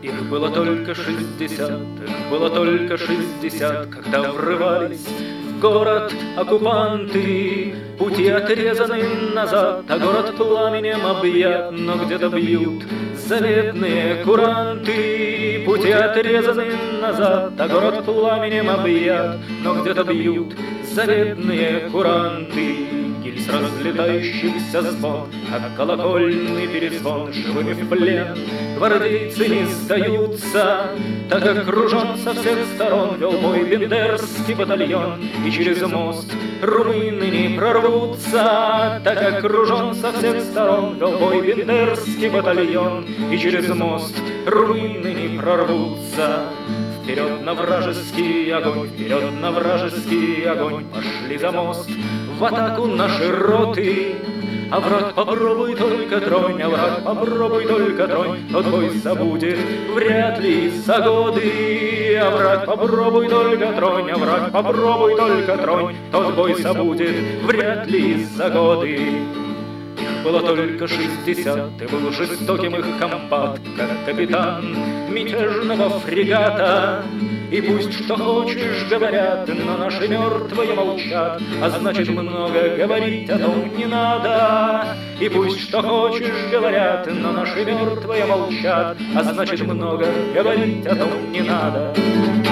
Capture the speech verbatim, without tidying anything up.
Их было только шестьдесят, их было только шестьдесят, когда врывались в город оккупанты. Пути отрезаны назад, а город пламенем объят, но где-то бьют заветные куранты. Пути отрезаны назад, а город пламенем объят, но где-то бьют заветные куранты. Гильз разлетающихся звон, как колокольный перезвон, живыми в плен гвардейцы не сдаются. Так окружен со всех сторон вел бой бендерский батальон, и через мост румыны не прорвутся. Так окружен со всех сторон вел бой бендерский батальон, и через мост румыны не прорвутся. Вперед на вражеский огонь, вперед на вражеский огонь, пошли за мост в атаку наши роты. А враг попробуй только тронь, а враг попробуй только тронь, тот бой забудет вряд ли за годы. А враг попробуй только тронь, а враг попробуй только тронь, тот бой забудет вряд ли за годы. Их было только шестьдесят, и был жестоким их комбат, как капитан мятежного фрегата. И пусть что хочешь говорят, но наши мертвые молчат, а значит много говорить о том не надо. И пусть что хочешь говорят, но наши мертвые молчат, а значит много говорить о том не надо.